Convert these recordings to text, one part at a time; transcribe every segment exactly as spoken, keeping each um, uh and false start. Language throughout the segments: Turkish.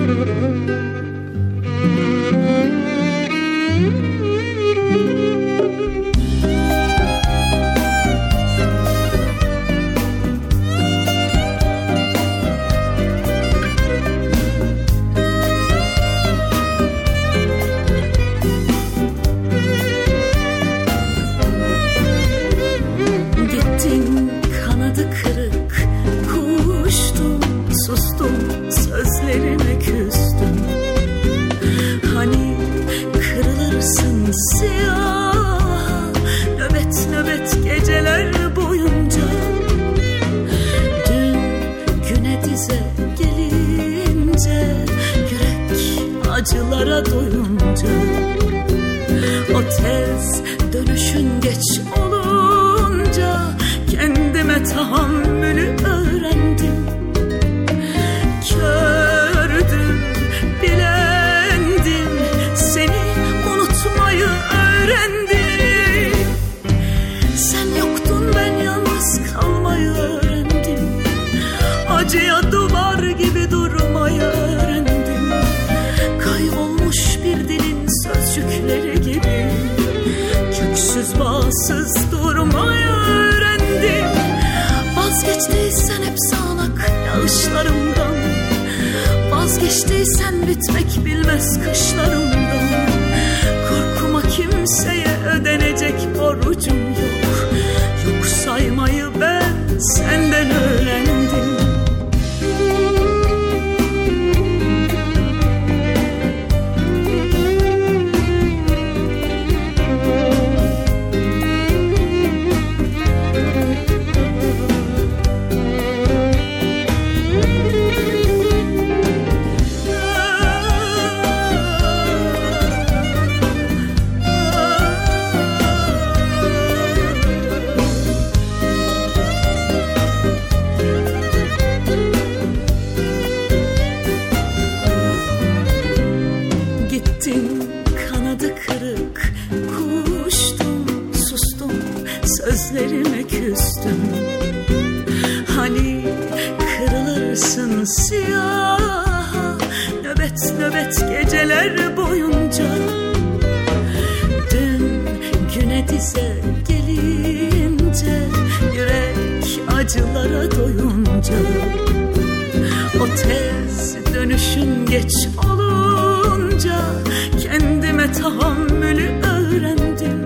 acılara doyunca, o tez dönüşün geç olunca kendime tahammülü öğrendim. Kördüm, bilendim, seni unutmayı öğrendim. Sen yoktun, ben yalnız kalmayı öğrendim. Acıya duvar gibi durmayı öğrendim. Kaybolmuş bir dilin sözcükleri gibi köksüz bağsız durmayı öğrendim. Vazgeçtiysen hep sağanak yağışlarımdan, vazgeçtiysen bitmek bilmez kışlarımdan. Korkuma, kimseye ödenecek borcum yok. Yok saymayı ben senden öğrendim. Sözlerime küstüm. Hani kırılırsın siyah, nöbet nöbet geceler boyunca. Dün güne dize gelince, yürek acılara doyunca, o tez dönüşün geç olunca kendime tahammülü öğrendim.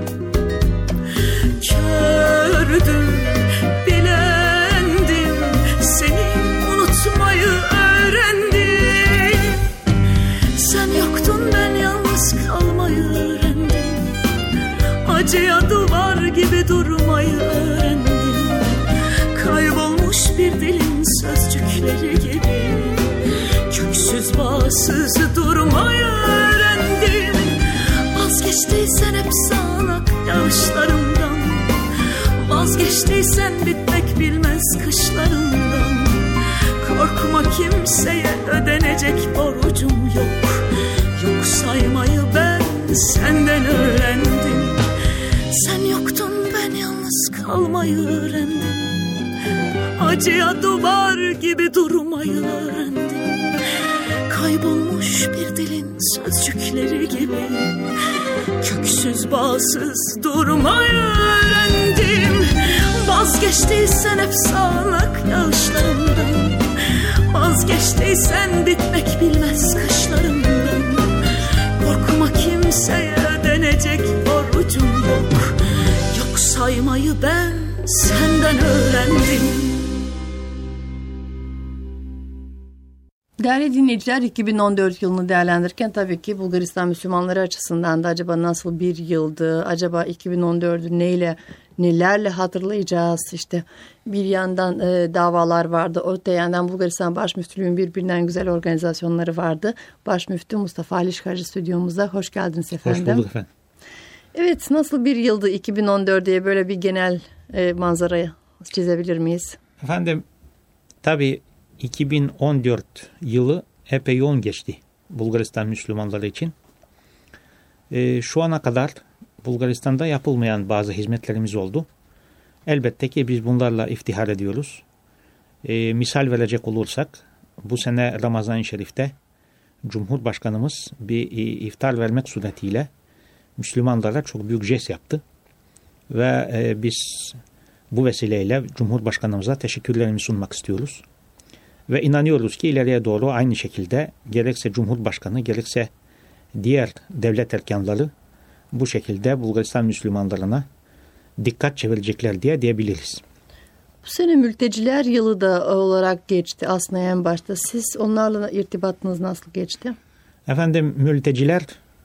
Kördüm, bilendim, seni unutmayı öğrendim. Sen yoktun, ben yalnız kalmayı öğrendim. Acıya duvar gibi durmayı öğrendim. Kaybolmuş bir dilin sözcükleri gibi köksüz bağsız durmayı öğrendim. Vazgeçtiysen hep sağanak yağışlarımdan, vazgeçtiysen bitmek bilmez kışlarımdan. Korkma, kimseye ödenecek borcum yok. Yok saymayı ben senden öğrendim. Sen yoktun, ben yalnız kalmayı öğrendim. Acıya duvar gibi durmayı öğrendim. Kaybolmuş bir dilin sözcükleri gibi köksüz bağsız durmayı öğrendim. Vazgeçtiysen hep sağanak yağışlarımdan, vazgeçtiysen bitmek bilmez kışlarımdan. Korkma, kimseye ödenecek borcum yok. Yok saymayı ben senden öğrendim. Değerli dinleyiciler, iki bin on dört yılını değerlendirirken tabii ki Bulgaristan Müslümanları açısından da acaba nasıl bir yıldı, acaba iki bin on dördü neyle, nelerle hatırlayacağız? İşte bir yandan e, davalar vardı, öte yandan Bulgaristan Başmüftülüğü'nün birbirinden güzel organizasyonları vardı. Başmüftü Mustafa Alişkacı stüdyomuzda, hoş geldiniz efendim. Hoş bulduk efendim. Evet, nasıl bir yıldı iki bin on dört diye böyle bir genel e, manzarayı çizebilir miyiz? Efendim, tabii iki bin on dört yılı epey yoğun geçti Bulgaristan Müslümanları için. Ee, şu ana kadar Bulgaristan'da yapılmayan bazı hizmetlerimiz oldu. Elbette ki biz bunlarla iftihar ediyoruz. Ee, misal verecek olursak, bu sene Ramazan-ı Şerif'te Cumhurbaşkanımız bir iftar vermek suretiyle Müslümanlara çok büyük jest yaptı. Ve e, biz bu vesileyle Cumhurbaşkanımıza teşekkürlerimizi sunmak istiyoruz. Ve inanıyoruz ki ileriye doğru aynı şekilde gerekse Cumhurbaşkanı gerekse diğer devlet erkanları bu şekilde Bulgaristan Müslümanlarına dikkat çevirecekler diye diyebiliriz. Bu sene mülteciler yılı da olarak geçti aslında en başta. Siz onlarla irtibatınız nasıl geçti? Efendim mülteciler,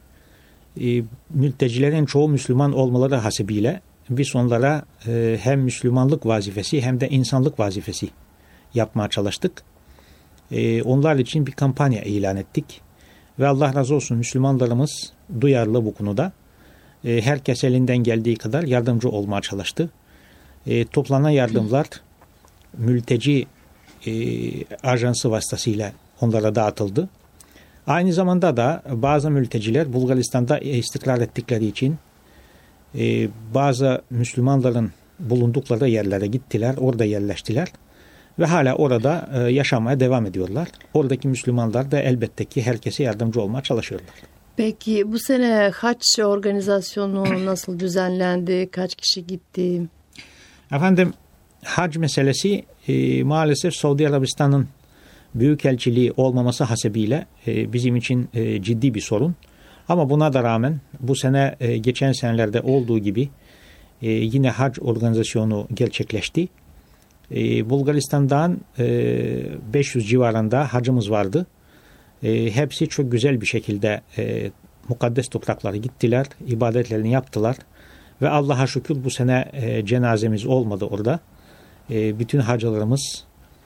e, mültecilerin çoğu Müslüman olmaları hasebiyle biz onlara e, hem Müslümanlık vazifesi hem de insanlık vazifesi yapmaya çalıştık. E, onlar için bir kampanya ilan ettik. Ve Allah razı olsun Müslümanlarımız duyarlı bu konuda. E, herkes elinden geldiği kadar yardımcı olmaya çalıştı. E, toplanan yardımlar mülteci e, ajansı vasıtasıyla onlara dağıtıldı. Aynı zamanda da bazı mülteciler Bulgaristan'da istikrar ettikleri için e, bazı Müslümanların bulundukları yerlere gittiler, orada yerleştiler ve hala orada e, yaşamaya devam ediyorlar. Oradaki Müslümanlar da elbette ki herkese yardımcı olmaya çalışıyorlar. Peki bu sene haç organizasyonu nasıl düzenlendi? Kaç kişi gitti? Efendim hac meselesi e, maalesef Suudi Arabistan'ın büyükelçiliği olmaması hasebiyle e, bizim için e, ciddi bir sorun. Ama buna da rağmen bu sene e, geçen senelerde olduğu gibi e, yine hac organizasyonu gerçekleşti. E, Bulgaristan'dan e, beş yüz civarında hacımız vardı. E, hepsi çok güzel bir şekilde e, mukaddes topraklara gittiler, ibadetlerini yaptılar. Ve Allah'a şükür bu sene e, cenazemiz olmadı orada. E, bütün hacılarımız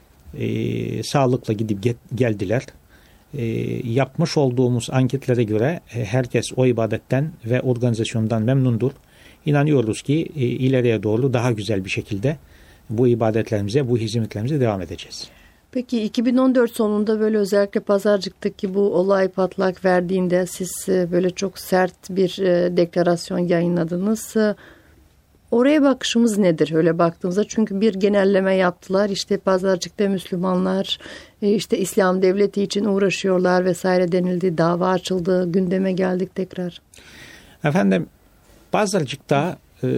e, sağlıkla gidip get, geldiler. E, yapmış olduğumuz anketlere göre e, herkes o ibadetten ve organizasyondan memnundur. İnanıyoruz ki e, ileriye doğru daha güzel bir şekilde bu ibadetlerimize, bu hizmetlerimize devam edeceğiz. Peki iki bin on dört sonunda böyle özellikle Pazarcık'taki bu olay patlak verdiğinde siz böyle çok sert bir deklarasyon yayınladınız. Oraya bakışımız nedir öyle baktığımızda? Çünkü bir genelleme yaptılar. İşte Pazarcık'ta Müslümanlar işte İslam devleti için uğraşıyorlar vesaire denildi. Dava açıldı. Gündeme geldik tekrar. Efendim Pazarcık'ta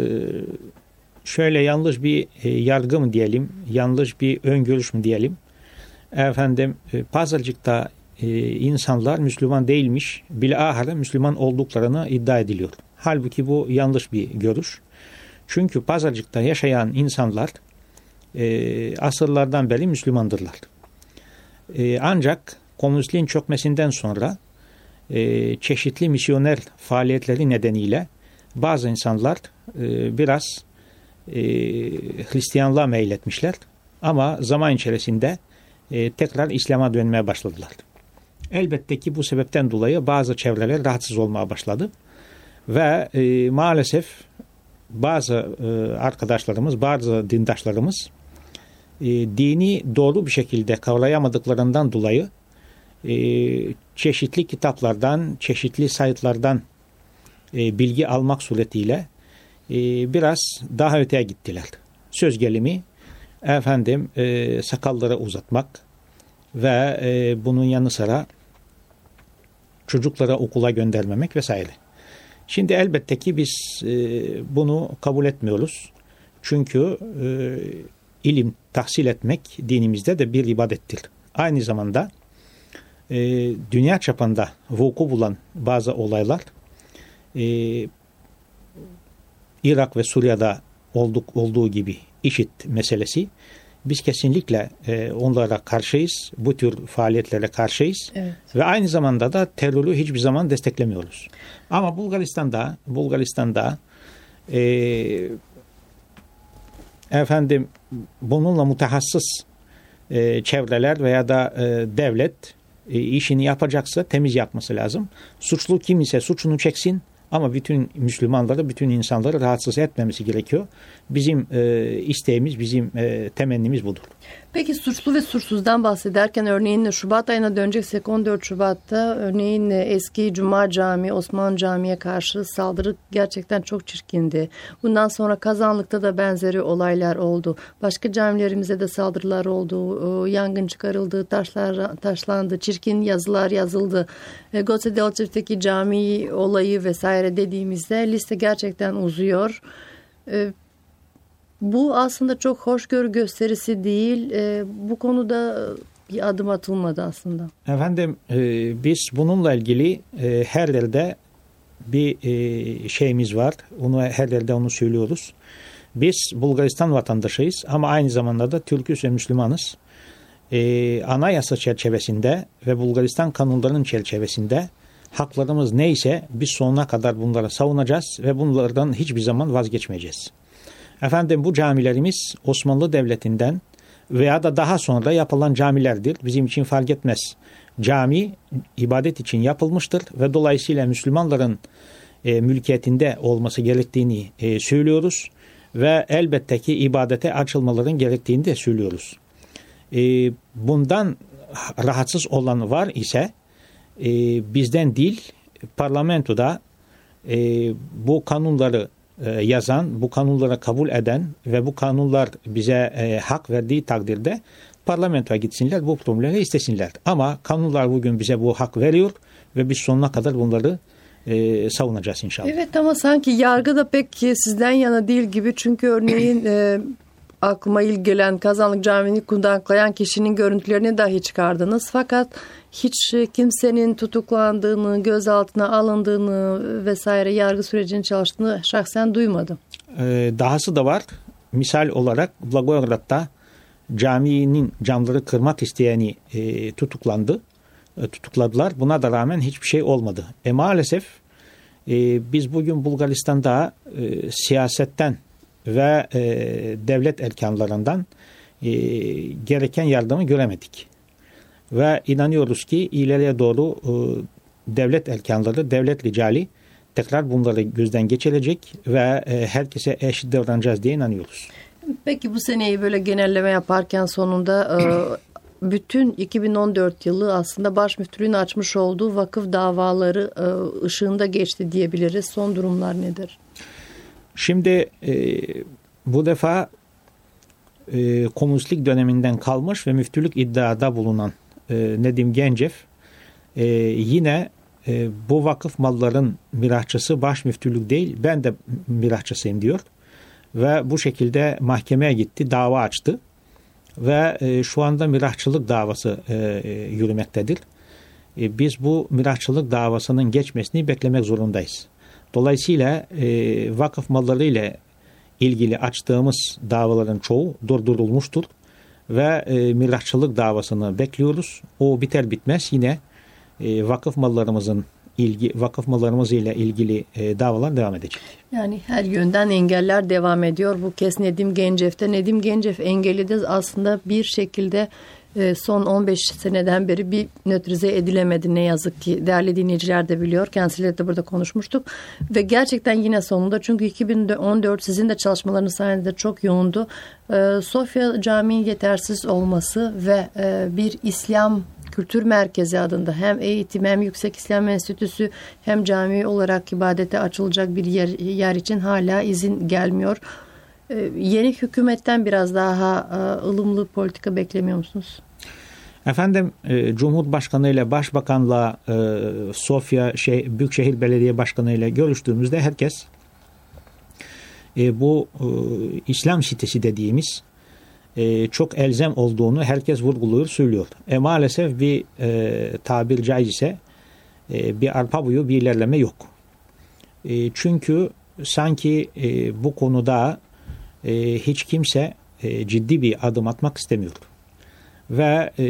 şöyle yanlış bir yargı mı diyelim, yanlış bir öngörüş mü diyelim? Efendim Pazarcık'ta e, insanlar Müslüman değilmiş, bilahare Müslüman olduklarını iddia ediliyor. Halbuki bu yanlış bir görüş. Çünkü Pazarcık'ta yaşayan insanlar e, asırlardan beri Müslümandırlar. E, ancak komünistliğin çökmesinden sonra e, çeşitli misyoner faaliyetleri nedeniyle bazı insanlar e, biraz e, Hristiyanlığa meyletmişler. Ama zaman içerisinde e, tekrar İslam'a dönmeye başladılar. Elbette ki bu sebepten dolayı bazı çevreler rahatsız olmaya başladı. Ve e, maalesef bazı e, arkadaşlarımız, bazı dindaşlarımız e, dini doğru bir şekilde kavrayamadıklarından dolayı e, çeşitli kitaplardan, çeşitli sayıtlardan e, bilgi almak suretiyle e, biraz daha öteye gittiler. Söz gelimi efendim e, sakalları uzatmak ve e, bunun yanı sıra çocuklara okula göndermemek vesaire. Şimdi elbette ki biz e, bunu kabul etmiyoruz. Çünkü e, ilim tahsil etmek dinimizde de bir ibadettir. Aynı zamanda e, dünya çapında vuku bulan bazı olaylar e, Irak ve Suriye'de olduk, olduğu gibi IŞİD meselesi. Biz kesinlikle e, onlara karşıyız. Bu tür faaliyetlere karşıyız. Evet. Ve aynı zamanda da terörü hiçbir zaman desteklemiyoruz. Ama Bulgaristan'da Bulgaristan'da e, efendim bununla mutahassıs e, çevreler veya da e, devlet e, işini yapacaksa temiz yapması lazım. Suçlu kim ise suçunu çeksin. Ama bütün Müslümanları, bütün insanları rahatsız etmemesi gerekiyor. Bizim e, isteğimiz, bizim e, temennimiz budur. Peki suçlu ve suçsuzdan bahsederken örneğin Şubat ayına döneceksek on dört Şubat'ta örneğin eski Cuma Camii, Osman Camii'ye karşı saldırı gerçekten çok çirkindi. Bundan sonra Kazanlık'ta da benzeri olaylar oldu. Başka camilerimize de saldırılar oldu. Yangın çıkarıldı, taşlar taşlandı, çirkin yazılar yazıldı. Gotse Delçev'teki cami olayı vesaire dediğimizde liste gerçekten uzuyor. Bu aslında çok hoşgörü gösterisi değil. E, bu konuda bir adım atılmadı aslında. Efendim e, biz bununla ilgili e, her yerde bir e, şeyimiz var. Onu her yerde onu söylüyoruz. Biz Bulgaristan vatandaşıyız ama aynı zamanda da Türk'üz ve Müslümanız. E, anayasa çerçevesinde ve Bulgaristan kanunlarının çerçevesinde haklarımız neyse biz sonuna kadar bunları savunacağız ve bunlardan hiçbir zaman vazgeçmeyeceğiz. Efendim bu camilerimiz Osmanlı Devleti'nden veya da daha sonra yapılan camilerdir. Bizim için fark etmez. Cami ibadet için yapılmıştır ve dolayısıyla Müslümanların e, mülkiyetinde olması gerektiğini e, söylüyoruz ve elbette ki ibadete açılmaların gerektiğini de söylüyoruz. E, bundan rahatsız olan var ise e, bizden değil parlamentoda e, bu kanunları yazan, bu kanunlara kabul eden ve bu kanunlar bize e, hak verdiği takdirde parlamentoya gitsinler, bu problemleri istesinler. Ama kanunlar bugün bize bu hak veriyor ve biz sonuna kadar bunları e, savunacağız inşallah. Evet ama sanki yargı da pek sizden yana değil gibi. Çünkü örneğin e, aklıma ilk gelen Kazanlık Camii'ni kundaklayan kişinin görüntülerini dahi çıkardınız. Fakat hiç kimsenin tutuklandığını, gözaltına alındığını vesaire yargı sürecinin çalıştığını şahsen duymadım. Ee, dahası da var. Misal olarak Blagoevgrad'da caminin camları kırmak isteyeni e, tutuklandı. E, tutukladılar. Buna da rağmen hiçbir şey olmadı. E maalesef e, biz bugün Bulgaristan'da e, siyasetten ve e, devlet erkanlarından e, gereken yardımı göremedik. Ve inanıyoruz ki ileriye doğru e, devlet erkanları, devlet ricali tekrar bunları gözden geçirecek ve e, herkese eşit davranacağız diye inanıyoruz. Peki bu seneyi böyle genelleme yaparken sonunda e, bütün iki bin on dört yılı aslında baş müftülüğün açmış olduğu vakıf davaları e, ışığında geçti diyebiliriz. Son durumlar nedir? Şimdi e, bu defa e, komünistlik döneminden kalmış ve müftülük iddiada bulunan e, Nedim Gencev e, yine e, bu vakıf malların mirahçısı baş müftülük değil, ben de mirahçısıyım diyor. Ve bu şekilde mahkemeye gitti, dava açtı. Ve e, şu anda mirahçılık davası e, e, yürümektedir. E, biz bu mirahçılık davasının geçmesini beklemek zorundayız. Dolayısıyla e, vakıf malları ile ilgili açtığımız davaların çoğu durdurulmuştur ve e, mirahçılık davasını bekliyoruz. O biter bitmez yine e, vakıf mallarımızın ilgi vakıf mallarımız ile ilgili e, davalar devam edecek. Yani her yönden engeller devam ediyor. Bu kez Nedim Gencev'te. Nedim Gencev engeli de aslında bir şekilde son on beş seneden beri bir nötrize edilemedi ne yazık ki. Değerli dinleyiciler de biliyor. Kendisiyle de burada konuşmuştuk. Ve gerçekten yine sonunda, çünkü iki bin on dört sizin de çalışmalarınız sayesinde çok yoğundu. Sofya Camii'nin yetersiz olması ve bir İslam Kültür Merkezi adında hem eğitim hem Yüksek İslam Enstitüsü hem cami olarak ibadete açılacak bir yer, yer için hala izin gelmiyor. Yeni hükümetten biraz daha ılımlı politika beklemiyor musunuz? Efendim e, Cumhurbaşkanı ile Başbakanla e, Sofya şey, Büyükşehir Belediye Başkanı ile görüştüğümüzde herkes e, bu e, İslam sitesi dediğimiz e, çok elzem olduğunu herkes vurguluyor, söylüyor. E, maalesef bir e, tabir caizse e, bir arpa boyu bir ilerleme yok. E, çünkü sanki e, bu konuda e, hiç kimse e, ciddi bir adım atmak istemiyor. Ve e,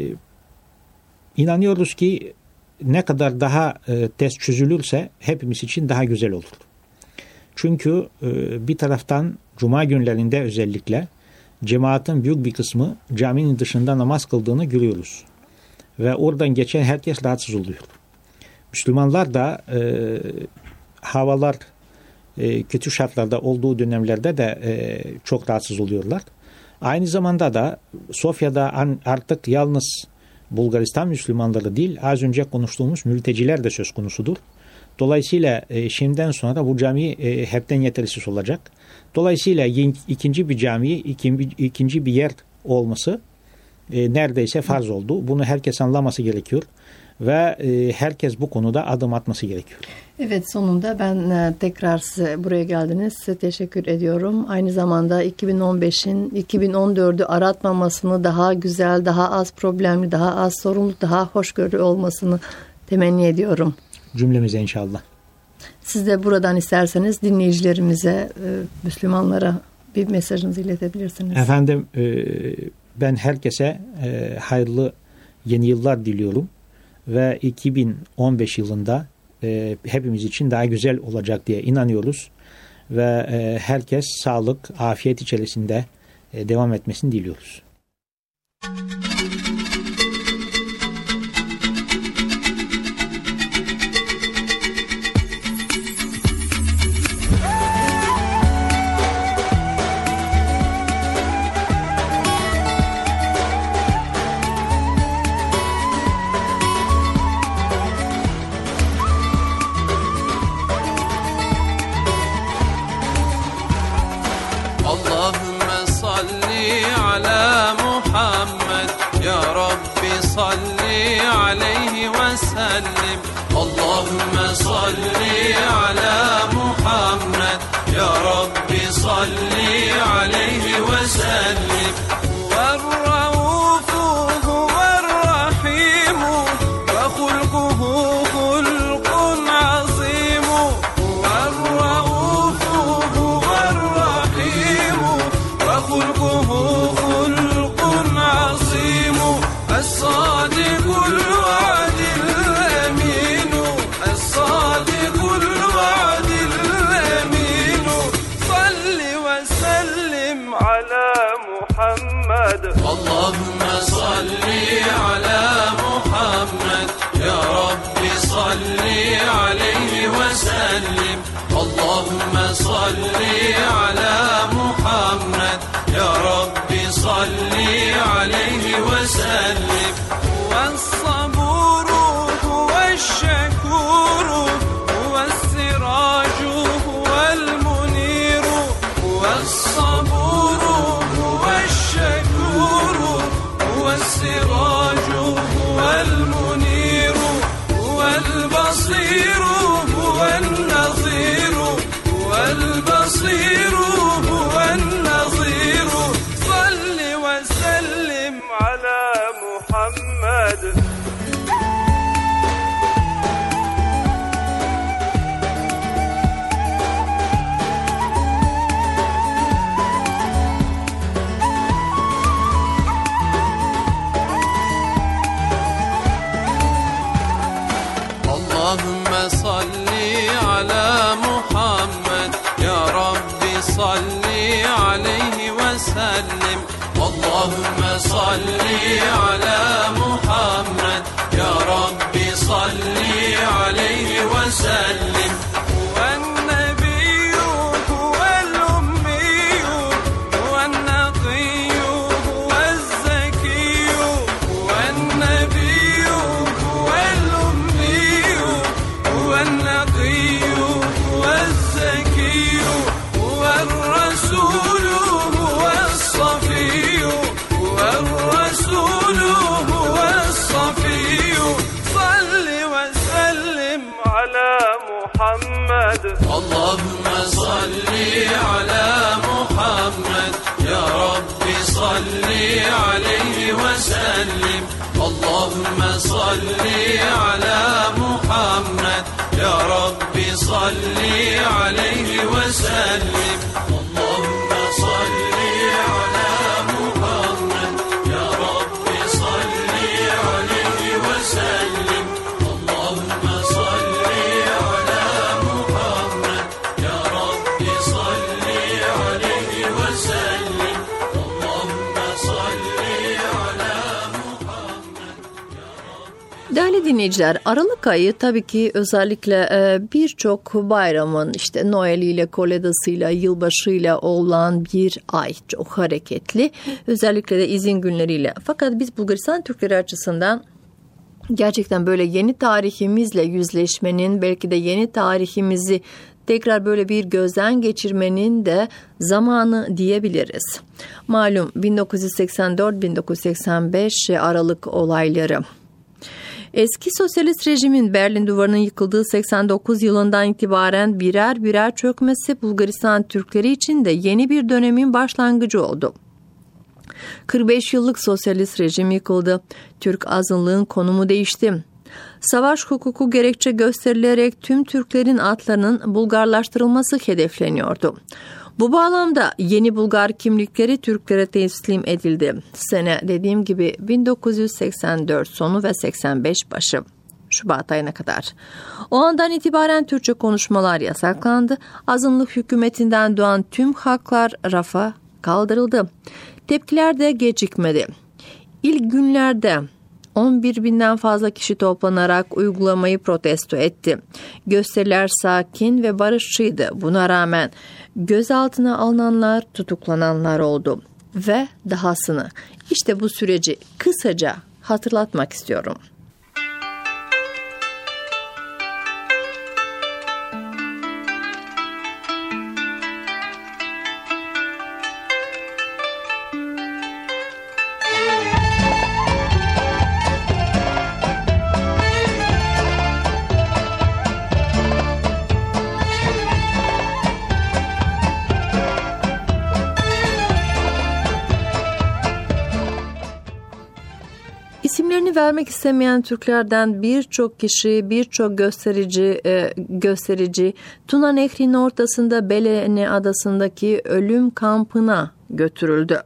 inanıyoruz ki ne kadar daha e, tez çözülürse hepimiz için daha güzel olur. Çünkü e, bir taraftan Cuma günlerinde özellikle cemaatin büyük bir kısmı caminin dışında namaz kıldığını görüyoruz. Ve oradan geçen herkes rahatsız oluyor. Müslümanlar da e, havalar e, kötü şartlarda olduğu dönemlerde de e, çok rahatsız oluyorlar. Aynı zamanda da Sofya'da artık yalnız Bulgaristan Müslümanları değil, az önce konuştuğumuz mülteciler de söz konusudur. Dolayısıyla e, şimdiden sonra bu cami e, hepten yetersiz olacak. Dolayısıyla ikinci bir cami, ikinci, ikinci bir yer olması e, neredeyse farz oldu. Bunu herkes anlaması gerekiyor ve e, herkes bu konuda adım atması gerekiyor. Evet, sonunda ben e, tekrar size buraya geldiniz. Size teşekkür ediyorum. Aynı zamanda iki bin on beşin iki bin on dördü aratmamasını, daha güzel, daha az problemli, daha az sorumlu, daha hoşgörülü olmasını temenni ediyorum. Cümlemize inşallah. Siz de buradan isterseniz dinleyicilerimize, e, Müslümanlara bir mesajınızı iletebilirsiniz. Efendim, e, ben herkese e, hayırlı yeni yıllar diliyorum ve iki bin on beş yılında e, hepimiz için daha güzel olacak diye inanıyoruz ve e, herkes sağlık, afiyet içerisinde e, devam etmesini diliyoruz. dinleyiciler, Aralık ayı tabii ki özellikle birçok bayramın işte Noel'iyle, Koledası'yla, yılbaşıyla olan bir ay. Çok hareketli. Özellikle de izin günleriyle. Fakat biz Bulgaristan Türkleri açısından gerçekten böyle yeni tarihimizle yüzleşmenin, belki de yeni tarihimizi tekrar böyle bir gözden geçirmenin de zamanı diyebiliriz. Malum bin dokuz yüz seksen dört bin dokuz yüz seksen beş Aralık olayları. Eski sosyalist rejimin Berlin Duvarı'nın yıkıldığı seksen dokuz yılından itibaren birer birer çökmesi Bulgaristan Türkleri için de yeni bir dönemin başlangıcı oldu. kırk beş yıllık sosyalist rejim yıkıldı. Türk azınlığın konumu değişti. Savaş hukuku gerekçe gösterilerek tüm Türklerin adlarının Bulgarlaştırılması hedefleniyordu. Bu bağlamda yeni Bulgar kimlikleri Türklere teslim edildi. Sene dediğim gibi bin dokuz yüz seksen dört sonu ve seksen beş başı. Şubat ayına kadar. O andan itibaren Türkçe konuşmalar yasaklandı. Azınlık hükümetinden doğan tüm haklar rafa kaldırıldı. Tepkiler de gecikmedi. İlk günlerde on bir binden fazla kişi toplanarak uygulamayı protesto etti. Gösteriler sakin ve barışçıydı. Buna rağmen gözaltına alınanlar, tutuklananlar oldu. Ve dahasını, işte bu süreci kısaca hatırlatmak istiyorum. İsimlerini vermek istemeyen Türklerden birçok kişi, birçok gösterici, e, gösterici Tuna Nehri'nin ortasında Belene adasındaki ölüm kampına götürüldü.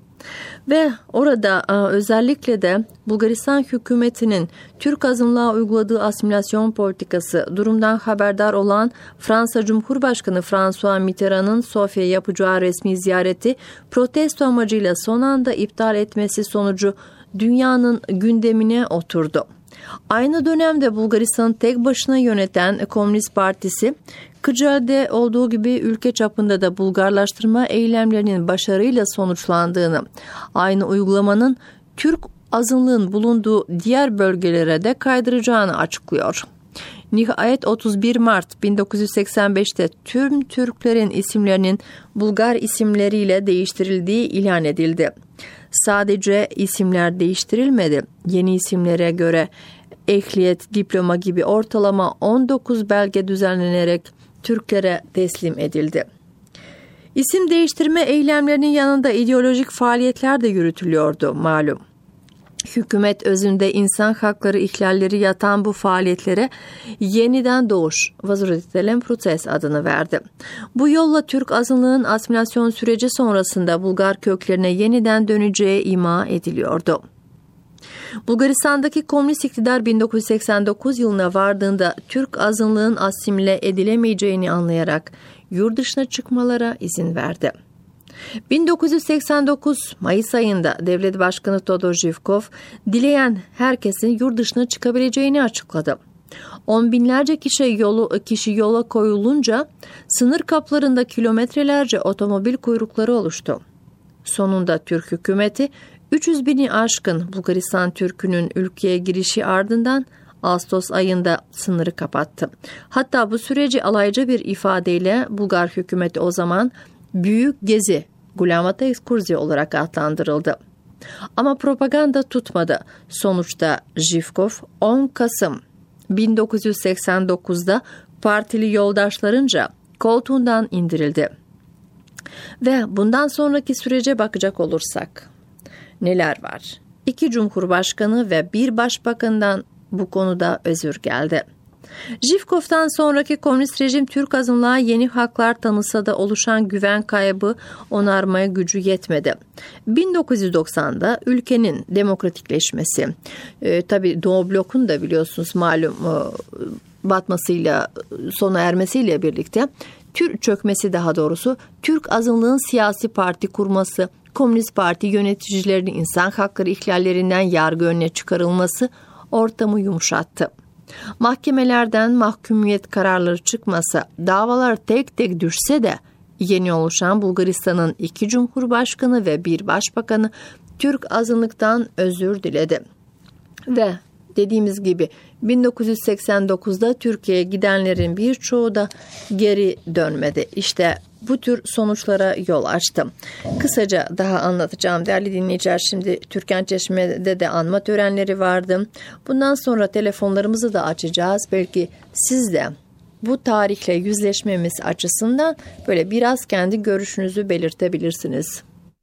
Ve orada e, özellikle de Bulgaristan hükümetinin Türk azınlığa uyguladığı asimilasyon politikası, durumdan haberdar olan Fransa Cumhurbaşkanı François Mitterrand'ın Sofya'ya yapacağı resmi ziyareti protesto amacıyla son anda iptal etmesi sonucu dünyanın gündemine oturdu. Aynı dönemde Bulgaristan'ı tek başına yöneten Komünist Partisi, Kırcaali'de olduğu gibi ülke çapında da Bulgarlaştırma eylemlerinin başarıyla sonuçlandığını, aynı uygulamanın Türk azınlığın bulunduğu diğer bölgelere de kaydıracağını açıklıyor. Nihayet otuz bir Mart bin dokuz yüz seksen beşte tüm Türklerin isimlerinin Bulgar isimleriyle değiştirildiği ilan edildi. Sadece isimler değiştirilmedi. Yeni isimlere göre ehliyet, diploma gibi ortalama on dokuz belge düzenlenerek Türklere teslim edildi. İsim değiştirme eylemlerinin yanında ideolojik faaliyetler de yürütülüyordu malum. Hükümet özünde insan hakları ihlalleri yatan bu faaliyetlere yeniden doğuş, Vazuritelem Proces adını verdi. Bu yolla Türk azınlığın asimilasyon süreci sonrasında Bulgar köklerine yeniden döneceği ima ediliyordu. Bulgaristan'daki komünist iktidar bin dokuz yüz seksen dokuz yılına vardığında Türk azınlığın asimile edilemeyeceğini anlayarak yurt dışına çıkmalara izin verdi. bin dokuz yüz seksen dokuz Mayıs ayında Devlet Başkanı Todor Zhivkov, dileyen herkesin yurt dışına çıkabileceğini açıkladı. On binlerce kişi, yolu, kişi yola koyulunca sınır kaplarında kilometrelerce otomobil kuyrukları oluştu. Sonunda Türk hükümeti üç yüz bini aşkın Bulgaristan Türk'ünün ülkeye girişi ardından Ağustos ayında sınırı kapattı. Hatta bu süreci alaycı bir ifadeyle Bulgar hükümeti o zaman Büyük Gezi, Gulamata Ekskursiya olarak adlandırıldı. Ama propaganda tutmadı. Sonuçta Zhivkov on Kasım bin dokuz yüz seksen dokuzda partili yoldaşlarınca koltuğundan indirildi. Ve bundan sonraki sürece bakacak olursak neler var? İki cumhurbaşkanı ve bir başbakandan bu konuda özür geldi. Zhivkov'tan sonraki komünist rejim Türk azınlığa yeni haklar tanısa da oluşan güven kaybı onarmaya gücü yetmedi. bin dokuz yüz doksanda ülkenin demokratikleşmesi, e, tabii Doğu blokun da biliyorsunuz malum e, batmasıyla, sona ermesiyle birlikte Türk çökmesi daha doğrusu Türk azınlığın siyasi parti kurması, Komünist Parti yöneticilerinin insan hakları ihlallerinden yargı önüne çıkarılması ortamı yumuşattı. Mahkemelerden mahkumiyet kararları çıkmasa, davalar tek tek düşse de yeni oluşan Bulgaristan'ın iki cumhurbaşkanı ve bir başbakanı Türk azınlıktan özür diledi. Ve dediğimiz gibi bin dokuz yüz seksen dokuzda Türkiye'ye gidenlerin birçoğu da geri dönmedi. İşte bu tür sonuçlara yol açtı. Kısaca daha anlatacağım değerli dinleyiciler. Şimdi Türkençeşme'de de anma törenleri vardı. Bundan sonra telefonlarımızı da açacağız. Belki siz de bu tarihle yüzleşmemiz açısından böyle biraz kendi görüşünüzü belirtebilirsiniz.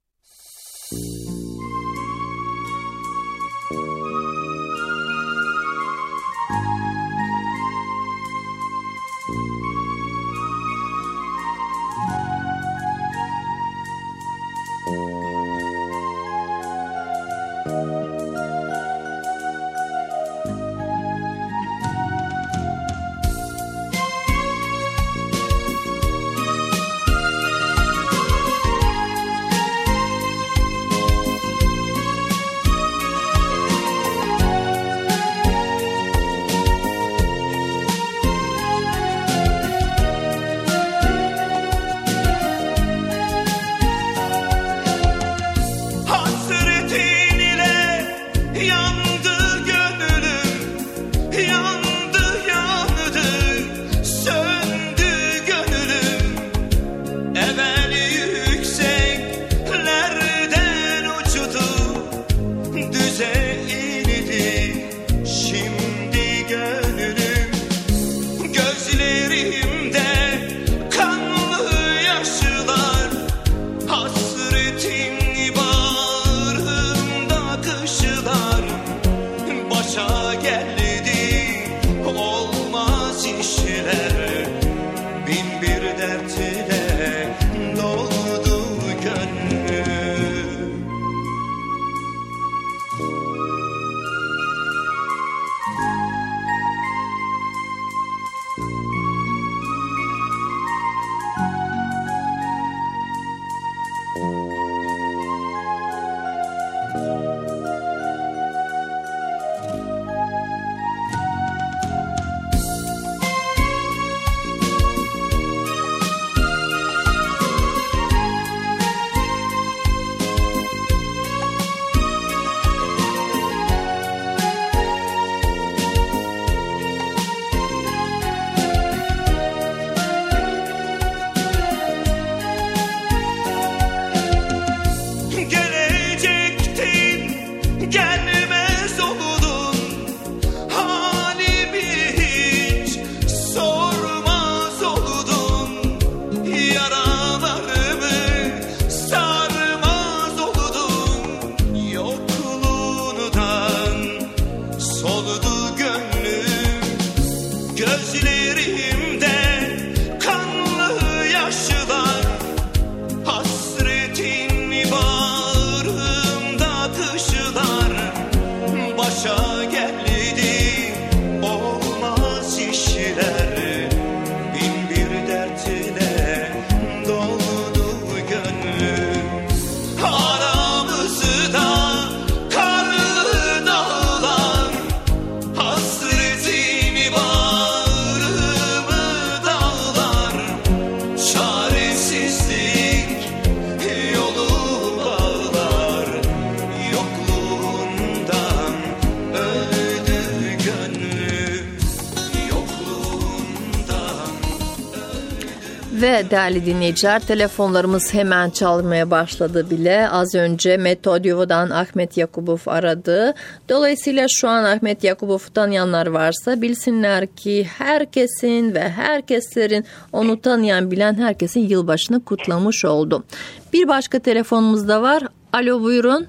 Ve değerli dinleyiciler, telefonlarımız hemen çalmaya başladı bile. Az önce Metodyovo'dan Ahmet Yakubov aradı. Dolayısıyla şu an Ahmet Yakubov'u tanıyanlar varsa bilsinler ki herkesin ve herkeslerin, onu tanıyan bilen herkesin yılbaşını kutlamış oldu. Bir başka telefonumuz da var. Alo, buyurun.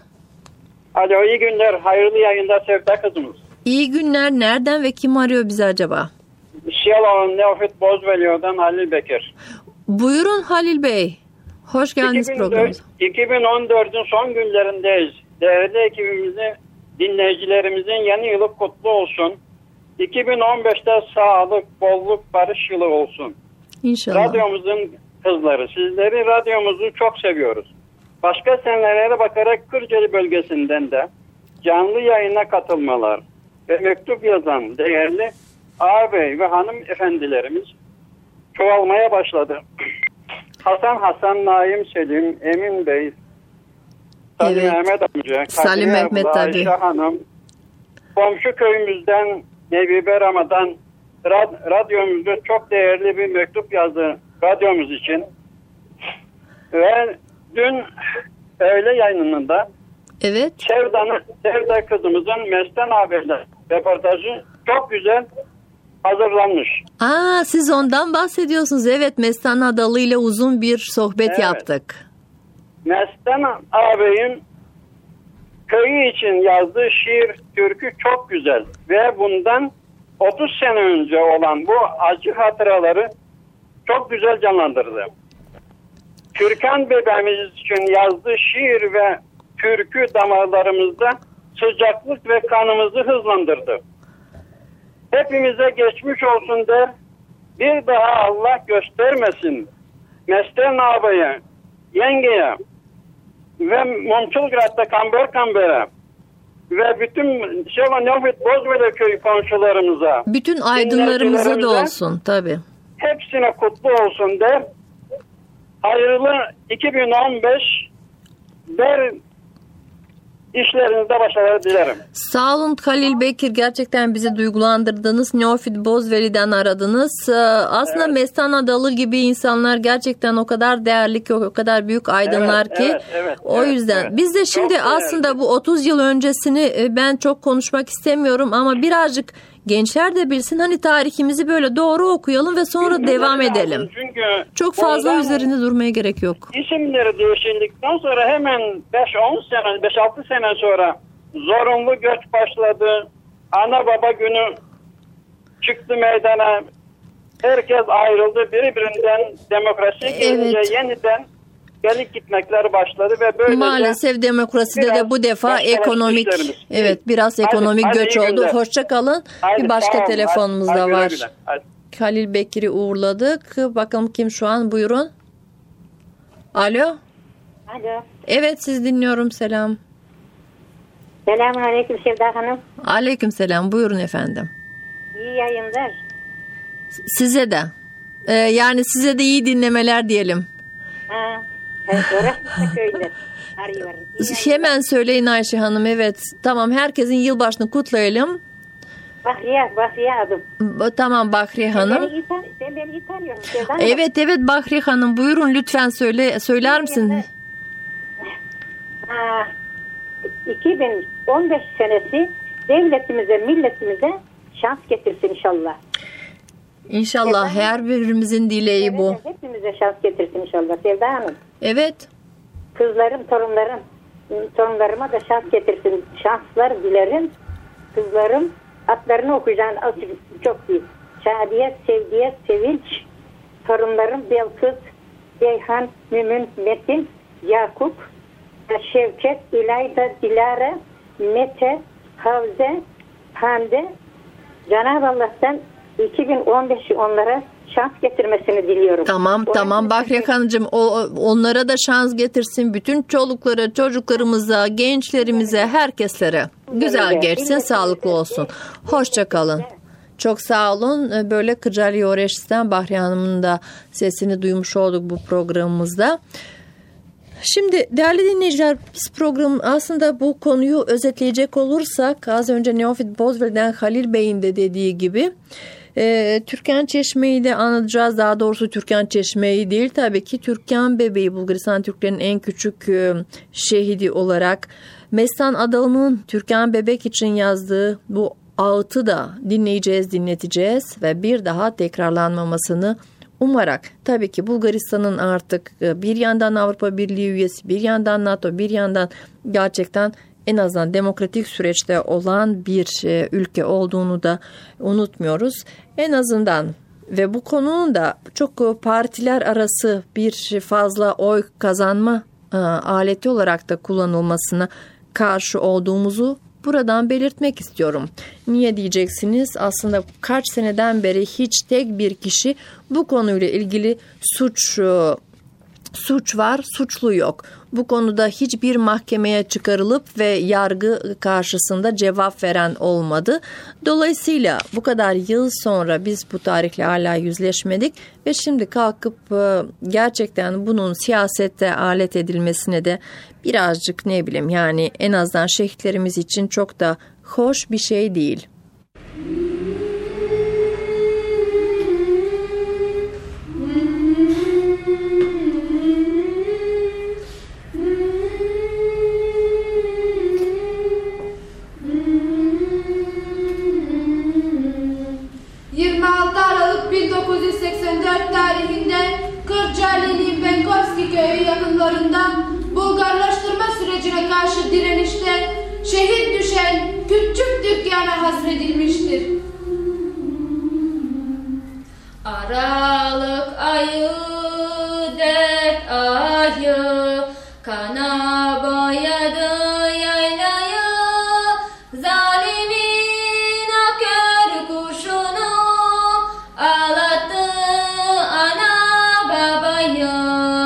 Alo, iyi günler. Hayırlı yayınlar Sevda kızımız. İyi günler. Nereden ve kim arıyor bizi acaba? Şiyalan Neofit Bozbelio'dan Halil Bekir. Buyurun Halil Bey. Hoş geldiniz programımıza. iki bin on dördün son günlerindeyiz. Değerli ekibimizin, dinleyicilerimizin yeni yılı kutlu olsun. iki bin on beşte sağlık, bolluk, barış yılı olsun. İnşallah. Radyomuzun kızları, sizleri, radyomuzu çok seviyoruz. Başka senelere bakarak Kırcalı bölgesinden de canlı yayına katılmalar, ve mektup yazan değerli ağabey ve hanımefendilerimiz çoğalmaya başladı. Hasan Hasan, Naim Selim, Emin Bey, Salim Evet. Mehmet amca, Salim Kadriye Mehmet abla, tabii. Ayşe Hanım, komşu köyümüzden Nebibe Ramazan rad- radyomuzda çok değerli bir mektup yazdı radyomuz için. Ve dün öğle yayınında Evet. Sevda'nın, Sevda kızımızın Mestan abiyle röportajı çok güzel hazırlanmış. Aa, siz ondan bahsediyorsunuz. Evet, Mestan Adalı ile uzun bir sohbet Evet. yaptık. Mestan ağabeyin köyü için yazdığı şiir, türkü çok güzel. Ve bundan otuz sene önce olan bu acı hatıraları çok güzel canlandırdı. Türkan bebeğimiz için yazdığı şiir ve türkü damarlarımızda sıcaklık ve kanımızı hızlandırdı. Hepimize geçmiş olsun der, bir daha Allah göstermesin. Mestan ağabeye, yengeye ve Mumçulgrad'da Kamber Kamber'e ve bütün Şeva Neofit Bozbele köyü komşularımıza, Bütün aydınlarımıza da dinleyicilerimize olsun tabii. hepsine kutlu olsun der. Hayırlı iki bin on beş der, işlerinizde başarılar dilerim. Sağ olun Halil Bekir, gerçekten bizi duygulandırdınız. Neofit Bozveli'den aradınız. Ee, Aslında Evet. Mestan Adalı gibi insanlar gerçekten o kadar değerli ki, o kadar büyük aydınlar Evet, ki. evet, evet, o evet, yüzden evet. biz de Çok şimdi değerli. aslında bu otuz yıl öncesini e, ben çok konuşmak istemiyorum ama birazcık gençler de bilsin, hani tarihimizi böyle doğru okuyalım ve sonra Bilmeleri devam lazım. edelim. Çünkü Çok fazla bundan üzerinde durmaya gerek yok. İsimleri değişildikten sonra hemen beş on sene, beş altı sene sonra zorunlu göç başladı. Ana baba günü çıktı meydana. Herkes ayrıldı. Birbirinden demokrasi gelince Evet. yeniden gelip gitmekler başladı ve böylece Maalesef demokraside de biraz bu defa başka ekonomik, işlerimiz. evet biraz Hadi, ekonomik hadi, göç iyi oldu. günler. Hoşça kalın. Haydi, Bir başka tamam, telefonumuz hadi, da hadi, güle var. güle. Hadi. Halil Bekir'i uğurladık. Bakalım kim şu an, buyurun. Alo. Alo. Evet, siz dinliyorum, selam. Selamun aleyküm Sevda Hanım. Aleyküm selam, buyurun efendim. İyi yayınlar. Size de. Ee, yani size de iyi dinlemeler diyelim. Ha, evet, uğraşmışsa köyler. Arıyorum. İyi Hemen söyleyin Ayşe Hanım, evet. Tamam, herkesin yılbaşını kutlayalım. Bahriye, Bahriye adım. B- Tamam Bahriye Sen Hanım. beni, iyi tan- sen beni iyi tanıyorsun Sevda Hanım. Evet evet Bahriye Hanım, buyurun lütfen söyle söyler misin? Ha, iki bin on beş senesi devletimize, milletimize şans getirsin inşallah. İnşallah her birimizin dileği bu. Evet, hepimize şans getirsin inşallah Sevda Hanım. Evet. Kızlarım, torunlarım, torunlarıma da şans getirsin. Şanslar dilerim. Kızlarım adlarını okuyacağım. Çok iyi. Şadiye, Sevdiye, Sevinç. Torunlarım Belkıs, Ceyhan, Mümin, Metin, Yakup, Şevket, İlayda, Dilara, Mete, Havze, Hande. Cenab-ı Allah'tan iki bin on beşi onlara şans getirmesini diliyorum. Tamam O tamam yüzden- Bahriye Hanımcığım, o, onlara da şans getirsin. Bütün çoluklara, çocuklarımıza, gençlerimize, herkeslere. Güzel geçsin, sağlıklı olsun. Hoşça kalın. Çok sağ olun. Böyle Kırcaali Oreş'ten Bahriye Hanım'ın da sesini duymuş olduk bu programımızda. Şimdi değerli dinleyiciler, biz programın aslında bu konuyu özetleyecek olursak, az önce Neofit Bozveli'den Halil Bey'in de dediği gibi e, Türkan Çeşme'yi de anlatacağız. Daha doğrusu Türkan Çeşme'yi değil, tabii ki Türkan Bebeği, Bulgaristan Türklerin en küçük e, şehidi olarak Mestan Adalı'nın Türkan Bebek için yazdığı bu ağıtı da dinleyeceğiz, dinleteceğiz ve bir daha tekrarlanmamasını umarak, tabii ki Bulgaristan'ın artık bir yandan Avrupa Birliği üyesi, bir yandan NATO, bir yandan gerçekten en azından demokratik süreçte olan bir ülke olduğunu da unutmuyoruz. En azından ve bu konunun da çok partiler arası bir fazla oy kazanma aleti olarak da kullanılmasına karşı olduğumuzu buradan belirtmek istiyorum. Niye diyeceksiniz? Aslında kaç seneden beri hiç tek bir kişi bu konuyla ilgili suç Suç var, suçlu yok. Bu konuda hiçbir mahkemeye çıkarılıp ve yargı karşısında cevap veren olmadı. Dolayısıyla bu kadar yıl sonra biz bu tarihle hala yüzleşmedik ve şimdi kalkıp gerçekten bunun siyasette alet edilmesine de birazcık ne bileyim yani en azından şehitlerimiz için çok da hoş bir şey değil. yirmi altı Aralık bin dokuz yüz seksen dört tarihinde Kırcaali'nin Benkovski köyü yakınlarında Bulgarlaştırma sürecine karşı direnişte şehit düşen küçük dükkana hasredilmiştir. Aralık ayı, dert ayı, kana boyadı yaylayı, zalimin akör kuşunu ağlattı ana babayı.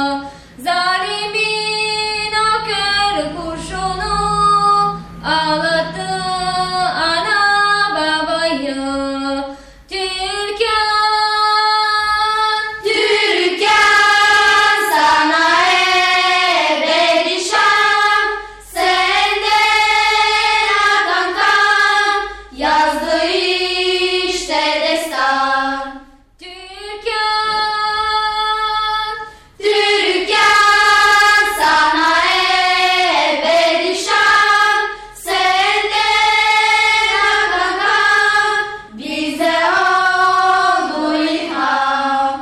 Zalimin akör kuşunu ağlattı ana babayı. Türkan, Türkan sana ebedi şan, senden akan kan, yazdı işte destan. Türkan, Türkan sana ebedi şan, senden akan kan, bize oldu ilham.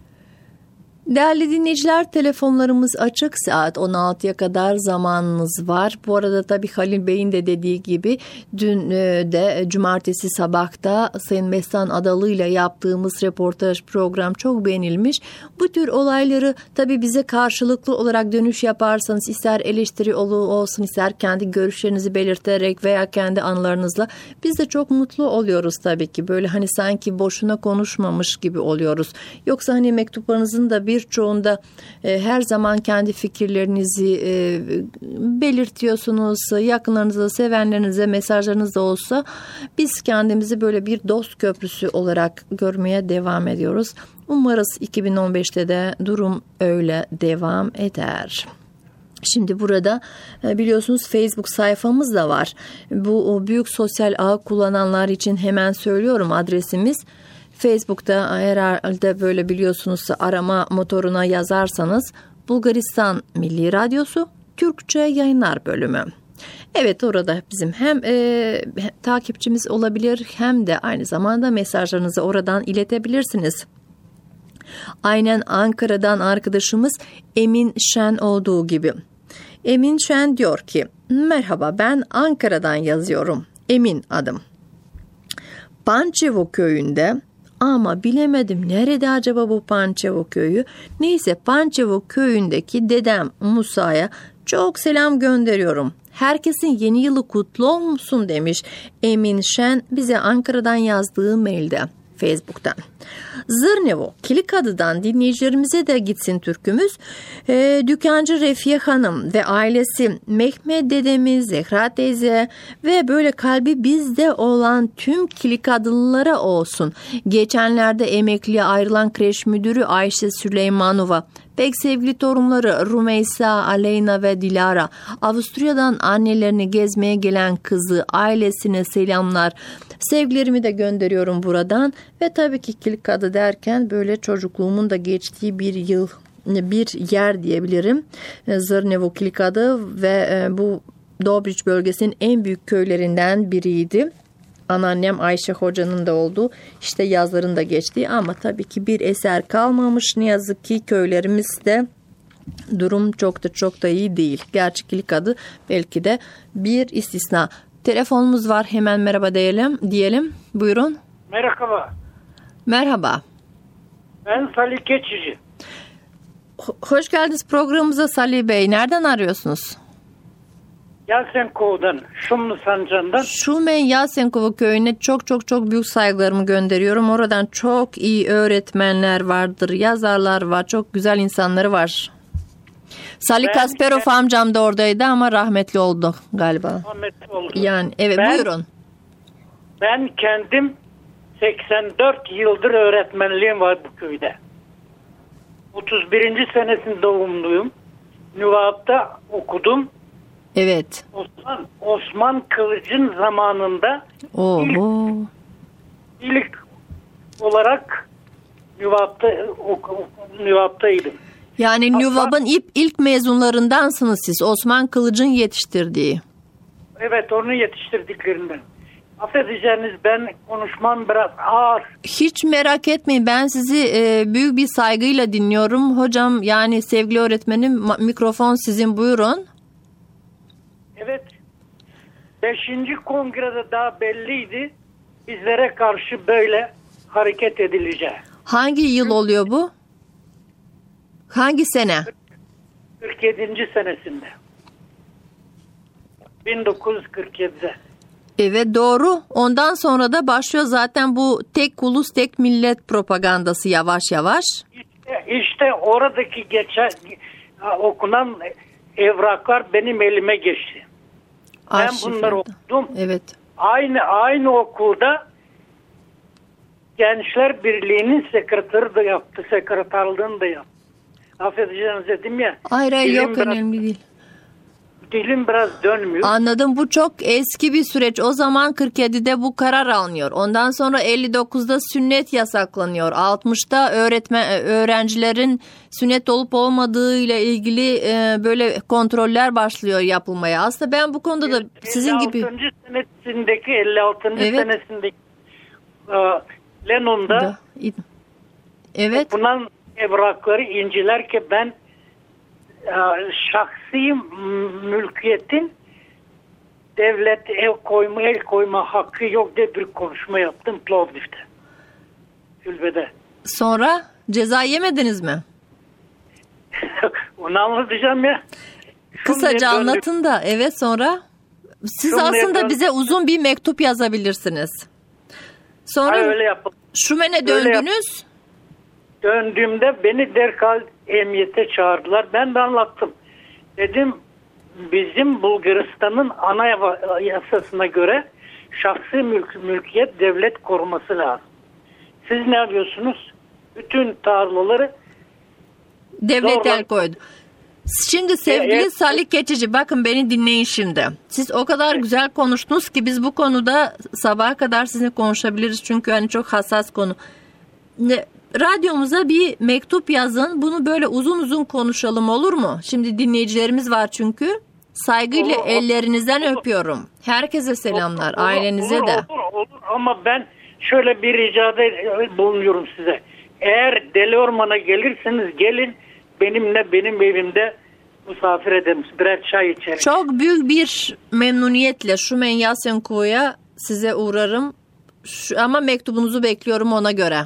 Değerli dinleyiciler, telefonlarımız açık, saat on altıya kadar zamanınız var. Bu arada tabii Halil Bey'in de dediği gibi dün de cumartesi sabahta Sayın Mestan Adalı ile yaptığımız röportaj program çok beğenilmiş. Bu tür olayları tabii bize karşılıklı olarak dönüş yaparsanız, ister eleştiri olsun ister kendi görüşlerinizi belirterek veya kendi anılarınızla, biz de çok mutlu oluyoruz tabii ki. Böyle hani sanki boşuna konuşmamış gibi oluyoruz. Yoksa hani mektuplarınızın da birçoğunda e, her zaman kendi fikirlerinizi e, belirtiyorsunuz. Yakınlarınıza, sevenlerinize mesajlarınız da olsa biz kendimizi böyle bir dost köprüsü olarak görmeye devam ediyoruz. Umarız iki bin on beşte de durum öyle devam eder. Şimdi burada biliyorsunuz Facebook sayfamız da var. Bu o büyük sosyal ağ kullananlar için hemen söylüyorum adresimiz. Facebook'ta herhalde böyle biliyorsunuz arama motoruna yazarsanız Bulgaristan Milli Radyosu Türkçe Yayınlar Bölümü. Evet, orada bizim hem e, takipçimiz olabilir hem de aynı zamanda mesajlarınızı oradan iletebilirsiniz. Aynen Ankara'dan arkadaşımız Emin Şen olduğu gibi. Emin Şen diyor ki, merhaba, ben Ankara'dan yazıyorum. Emin adım. Pançevo köyünde, ama bilemedim nerede acaba bu Pançevo köyü. Neyse, Pançevo köyündeki dedem Musa'ya çok selam gönderiyorum. Herkesin yeni yılı kutlu olsun demiş Emin Şen bize Ankara'dan yazdığı mailde, Facebook'tan. Zırnevo Kilikadı'dan dinleyicilerimize de gitsin türkümüz. E, Dükkancı Refiye Hanım ve ailesi, Mehmet dedemiz, Zehra teyze ve böyle kalbi bizde olan tüm Kilikadılılara olsun. Geçenlerde emekliye ayrılan kreş müdürü Ayşe Süleymanova, pek sevgili torunları Rumeysa, Aleyna ve Dilara, Avusturya'dan annelerini gezmeye gelen kızı, ailesine selamlar. Sevgilerimi de gönderiyorum buradan ve tabii ki Kilikadı derken böyle çocukluğumun da geçtiği bir yıl, bir yer diyebilirim. Zırnevo Kilikadı ve bu Dobriç bölgesinin en büyük köylerinden biriydi. Anneannem Ayşe Hoca'nın da olduğu, işte yazların da geçtiği, ama tabii ki bir eser kalmamış ne yazık ki köylerimizde. Durum çok da çok da iyi değil. Gerçi Kilikadı belki de bir istisna. Telefonumuz var, hemen merhaba diyelim. diyelim. Buyurun. Merhaba. Merhaba. Ben Salih Keçici. Hoş geldiniz programımıza Salih Bey. Nereden arıyorsunuz? Yasenkov'dan, Şumlu Sancağı'ndan. Şumen Yasenkova köyüne çok çok çok büyük saygılarımı gönderiyorum. Oradan çok iyi öğretmenler vardır, yazarlar var, çok güzel insanları var. Salih Ben- Kasperov amcam da oradaydı ama rahmetli oldu galiba. Ahmet oldu. Yani evet Ben- buyurun. Ben kendim seksen dört yıldır öğretmenliğim var bu köyde. otuz birinci senesinde doğumluyum. Nüvap'ta okudum. Evet. Osman, Osman Kılıç'ın zamanında Oho. ilk olarak Nüvap'ta oku, Nüvap'taydım. Yani Nüvab'ın ilk, ilk mezunlarındansınız siz. Osman Kılıç'ın yetiştirdiği. Evet, onu yetiştirdiklerinden. Affedeceğiniz, ben konuşmam biraz ağır. Hiç merak etmeyin, ben sizi e, büyük bir saygıyla dinliyorum. Hocam, yani sevgili öğretmenim, ma- mikrofon sizin, buyurun. Evet. Beşinci kongrede daha belliydi. Bizlere karşı böyle hareket edileceği. Hangi yıl oluyor bu? Hangi sene? kırk yedinci senesinde. bin dokuz yüz kırk yedide. Evet, doğru. Ondan sonra da başlıyor zaten bu tek ulus tek millet propagandası yavaş yavaş. İşte, işte oradaki geçen okunan evraklar benim elime geçti. Ben Arşivlerde. bunları okudum. Evet. Aynı aynı okulda Gençler Birliği'nin sekreteri de yaptı, sekreterliğini de yaptı. Affedeceğiniz dedim ya. Hayır hayır, dilim yok biraz- önemli değil. Dilim biraz dönmüyor. Anladım, bu çok eski bir süreç. O zaman kırk yedide bu karar alınıyor. Ondan sonra elli dokuzda sünnet yasaklanıyor. altmışta öğretmen öğrencilerin sünnet olup olmadığı ile ilgili e, böyle kontroller başlıyor yapılmaya. Aslında ben bu konuda da sizin gibi elli altıncı senesindeki elli altıncı Evet. senesindeki e, Lennon'da Da- evet. okunan evrakları incelerken ben e, şahsi mülkiyetin devlet el koyma el koyma hakkı yok diye bir konuşma yaptım Plovdiv'de. Külbede. Sonra ceza yemediniz mi? Onu anlatacağım ya. Kısaca Şunu döndüm. anlatın da. Evet, sonra siz Şunu aslında döndüm. bize uzun bir mektup yazabilirsiniz. Sonra Hayır, öyle yapalım. Şumen'e Öyle yap- döndünüz. Döndüğümde beni derhal emniyete çağırdılar. Ben de anlattım. Dedim bizim Bulgaristan'ın anayasasına göre şahsi mülk, mülkiyet devlet koruması lazım. Siz ne yapıyorsunuz? Bütün tarlaları Devlet Zorla- el koydu. Şimdi sevgili Evet. Salih Keçici, bakın beni dinleyin şimdi. Siz o kadar güzel konuştunuz ki biz bu konuda sabaha kadar sizinle konuşabiliriz. Çünkü hani çok hassas konu. Ne, radyomuza bir mektup yazın. Bunu böyle uzun uzun konuşalım, olur mu? Şimdi dinleyicilerimiz var çünkü. Saygıyla Olur, olur. ellerinizden öpüyorum. Herkese selamlar, Olur, ailenize olur, de. Olur, olur. Ama ben şöyle bir ricada bulunuyorum size. Eğer Deliorman'a gelirseniz gelin, benimle benim evimde misafir ederiz. Birer çay içerim. Çok büyük bir memnuniyetle Şumen Yasenko'ya size uğrarım. Şu, ama mektubunuzu bekliyorum ona göre.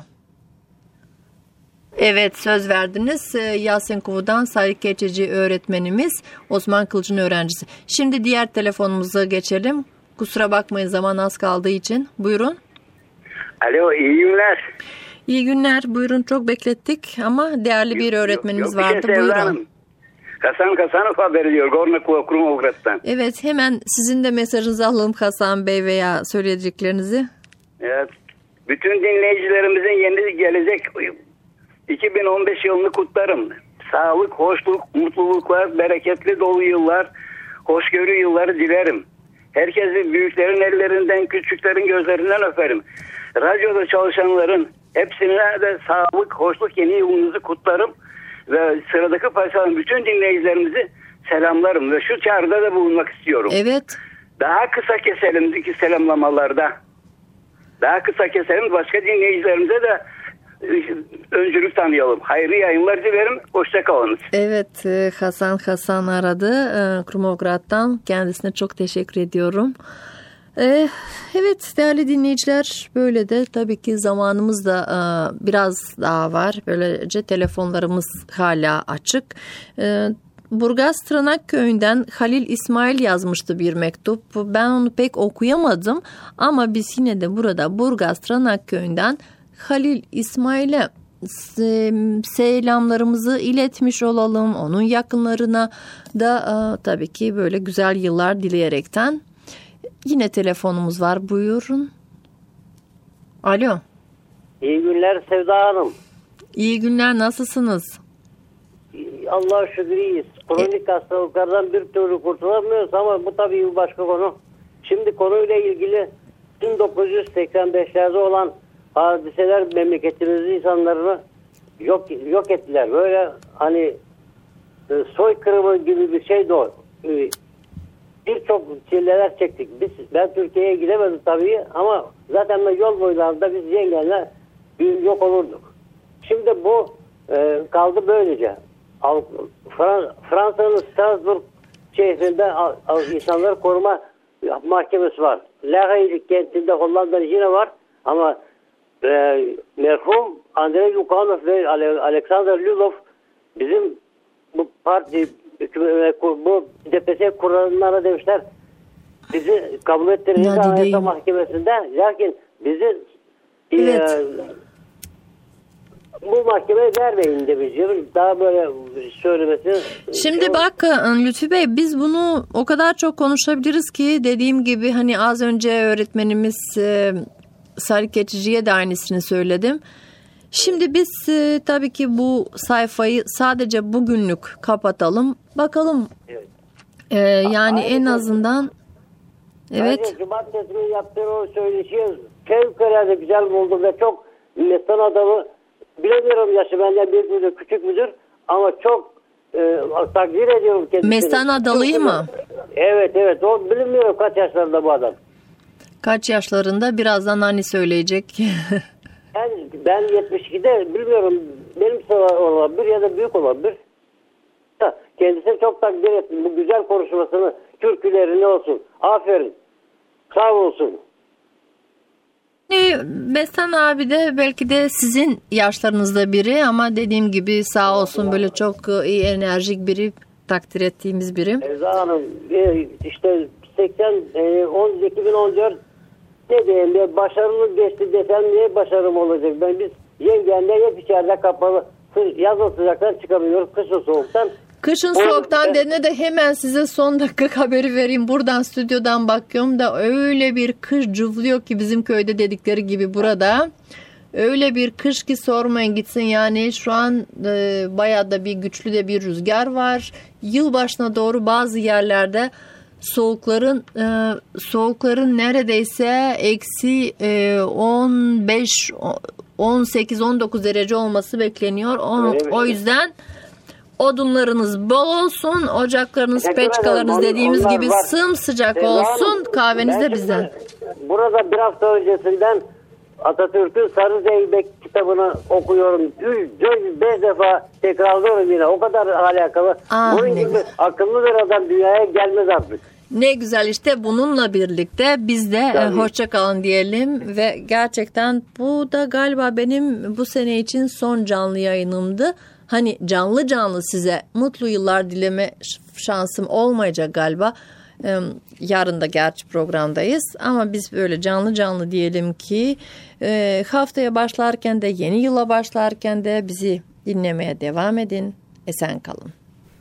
Evet, söz verdiniz. Yasenko'dan Salih Keçici öğretmenimiz, Osman Kılıç'ın öğrencisi. Şimdi diğer telefonumuza geçelim. Kusura bakmayın, zaman az kaldığı için. Buyurun. Alo, iyi günler. İyi günler. Buyurun, çok beklettik ama değerli bir öğretmenimiz Yok, yok, bir vardı. şey Sevda Buyurun. Hanım. Hasan Kasanov haber ediyor. Gornakova Krumograd'dan. Evet, hemen sizin de mesajınızı alalım Hasan Bey veya söyleyeceklerinizi. Evet. Bütün dinleyicilerimizin yeni gelecek iki bin on beş yılını kutlarım. Sağlık, hoşluk, mutluluklar, bereketli dolu yıllar, hoşgörü yılları dilerim. Herkesi büyüklerin ellerinden, küçüklerin gözlerinden öperim. Radyoda çalışanların hepsine de sağlık, hoşluk, yeni yılınızı kutlarım. Ve sıradaki parçaların bütün dinleyicilerimizi selamlarım. Ve şu çağrıda da bulunmak istiyorum. Evet. Daha kısa keselim iki selamlamalarda. Daha kısa keselim. Başka dinleyicilerimize de öncülük tanıyalım. Hayırlı yayınlar dilerim. Hoşçakalınız. Evet, Hasan Hasan aradı Krumograd'dan. Kendisine çok teşekkür ediyorum. Evet değerli dinleyiciler, böyle de tabii ki zamanımız da biraz daha var. Böylece telefonlarımız hala açık. Burgaz Tırnak Köyü'nden Halil İsmail yazmıştı bir mektup. Ben onu pek okuyamadım ama biz yine de burada Burgaz Tırnak Köyü'nden Halil İsmail'e selamlarımızı iletmiş olalım. Onun yakınlarına da e, tabii ki böyle güzel yıllar dileyerekten. Yine telefonumuz var. Buyurun. Alo. İyi günler Sevda Hanım. İyi günler. Nasılsınız? Allah'a şükür iyiyiz. Kronik e- hastalıklardan bir türlü kurtulamıyoruz ama bu tabii bir başka konu. Şimdi konuyla ilgili bin dokuz yüz seksen beşlerde olan hadiseler memleketimizin insanlarını yok yok ettiler. Böyle hani soykırımı gibi bir şey de o. Birçok çileler çektik. Biz ben Türkiye'ye gidemedim tabii ama zaten yol boylarında biz yengenler yok olurduk. Şimdi bu e, kaldı böylece. Fransa'nın Strasbourg şehrinde insanları koruma mahkemesi var. La Haye kentinde Hollanda'da yine var ama e, merhum Andrei Lukyanov ve Alexander Lulov bizim bu parti bu D P S kuranlara demişler bizi kabul ettirin Anayasa Mahkemesi'nde, lakin bizi evet. e, bu mahkemeye vermeyin demişim. Daha böyle söylemesi. Şimdi o... bak Lütfi Bey, biz bunu o kadar çok konuşabiliriz ki dediğim gibi hani az önce öğretmenimiz e, Sarı Keçici'ye de aynısını söyledim. Şimdi biz e, tabii ki bu sayfayı sadece bugünlük kapatalım. Bakalım. Evet. E, yani A- en azından evet. Cumartesi'nin yaptığı o söyleşi fevkalade güzel buldum ve çok metan adamı, bilemiyorum yaşı benden büyük müdür küçük müdür ama çok e, takdir ediyorum kendisini. Mestan Adalı'yı mı? Evet evet, o bilmiyorum kaç yaşlarında bu adam. Kaç yaşlarında, birazdan hani söyleyecek. ben, ben yetmiş ikide bilmiyorum, benim sıra olabilir ya da büyük olabilir. Kendisini çok takdir ettim bu güzel konuşmasını, türküleri ne olsun, aferin, sağ olsun. Mestan abi de belki de sizin yaşlarınızda biri ama dediğim gibi sağ olsun, böyle çok iyi, enerjik biri, takdir ettiğimiz biri. Ezra Hanım işte seksen iki bin on dört ne diyeyim ya, başarılı geçti desem niye başarım olacak? Ben biz yengenle hep içeride kapalı, yazın sıcaktan çıkamıyoruz, kışın soğuktan. Kışın soğuktan dediğinde de hemen size son dakika haberi vereyim. Buradan stüdyodan bakıyorum da öyle bir kış cuvluyor ki bizim köyde dedikleri gibi burada. Öyle bir kış ki sormayın gitsin, yani şu an e, bayağı da bir güçlü de bir rüzgar var. Yılbaşına doğru bazı yerlerde soğukların e, soğukların neredeyse eksi e, on beş on sekiz on dokuz derece olması bekleniyor. O, o yüzden odunlarınız bol olsun, ocaklarınız, peçkalarınız dediğimiz gibi var. Sımsıcak Sevda olsun. Hanım, kahveniz de bizden. Burada bir hafta öncesinden Atatürk'ün Sarı Zeybek kitabını okuyorum. Üç, dört, beş defa tekrarlıyorum yine. O kadar alakalı. Ah, bunun gibi güzel. Akıllı bir adam dünyaya gelmez artık. Ne güzel, işte bununla birlikte biz de e, hoşça kalın diyelim ve gerçekten bu da galiba benim bu sene için son canlı yayınımdı. Hani canlı canlı size mutlu yıllar dileme şansım olmayacak galiba. Ee, yarın da gerçi programdayız ama biz böyle canlı canlı diyelim ki e, haftaya başlarken de, yeni yıla başlarken de bizi dinlemeye devam edin. Esen kalın.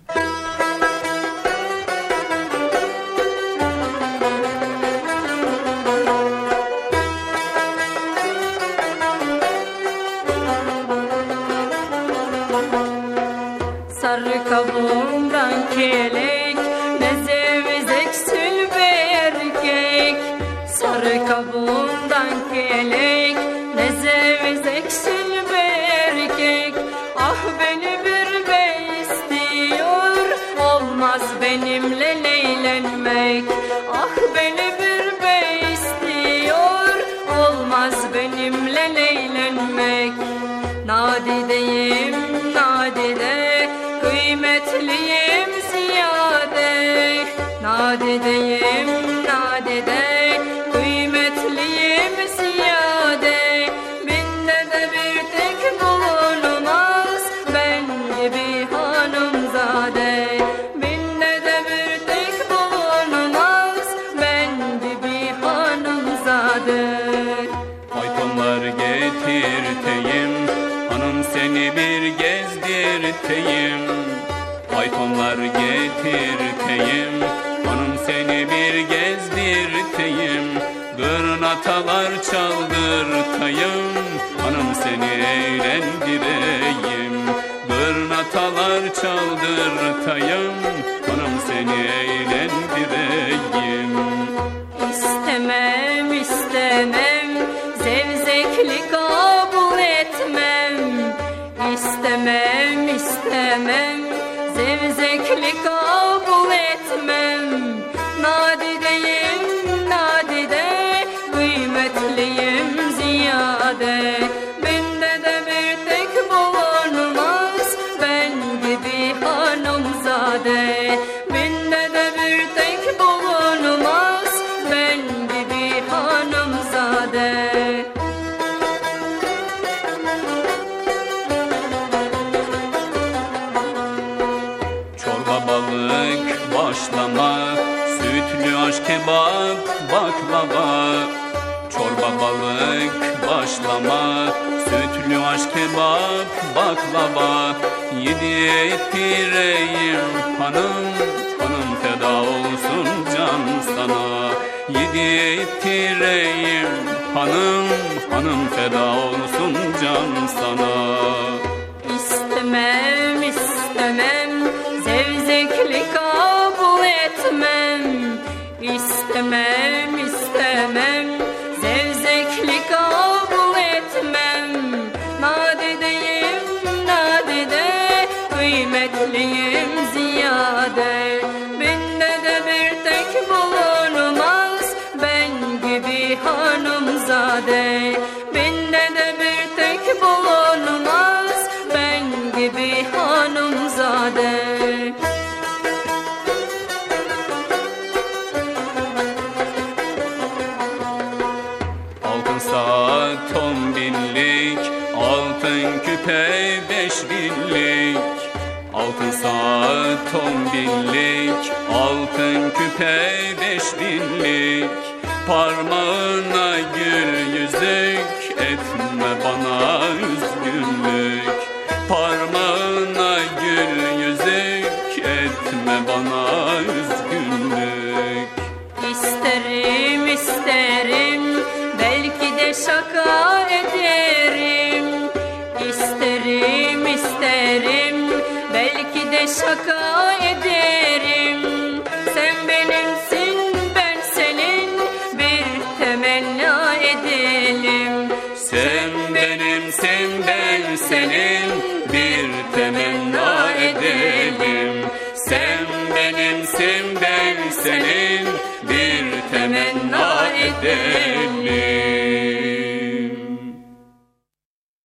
Sarı kabuğundan kelek, ne zevzek sülbe erkek. Sarı kabuğundan kelek, ne zevzek sülbe erkek. Ah beni bir bey istiyor, olmaz benimle leylenmek. Ah beni bir bey istiyor, olmaz benimle leylenmek. Nadideyim nadide, kıymetliyim ziyade. Nadideyim nadide, kıymetliyim ziyade. Binde de bir tek bulunmaz ben gibi hanımzade. Binde de bir tek bulunmaz ben gibi hanımzade. Faytonlar getirteyim hanım seni bir gezdirteyim, faytonlar getirteyim. Hanım seni bir gezdirteyim, gırnatalar çaldırtayım. Hanım seni eğlendireyim, gırnatalar çaldırtayım. Hanım seni eğlendireyim. İstemem istemem, zevzekli kabul etmem. İstemem istemem, zevzekli kabul etmem. Nadideyim nadide, kıymetliyim ziyade. Bende de bir tek bulunmaz ben gibi hanımzade. Bende de bir tek bulunmaz ben gibi hanımzade. Çorba balık başlama, sütlü aş kebap baklava. Çorba balık başlama, sütlü aş kebap baklava. Yedirttireyim hanım, hanım feda olsun can sana. Yedirttireyim hanım, hanım feda olsun can sana. İstemem istemem, zevzekli kabul etmem. İstemem istemem, zevzekli kabul etmem. Nadideyim nadide, kıymetliyim ziyade. Bende de bir tek bulunmaz ben gibi hanımzade. Bende de bir tek bulunmaz ben gibi hanımzade. Altın saat on binlik, altın küpe beş binlik. Altın saat on binlik, altın küpe beş binlik. Parmağına gül yüzük, etme bana üzgünlük. Parmağına gül yüzük, etme bana üzgünlük. İsterim isterim, belki de şaka ederim. İsterim isterim, belki de şaka ederim. Sen benimsin ben senin, bir temenna edelim. Sen benimsin ben senin, bir temenna edelim. Sen benimsin ben senin, bir temenna edelim.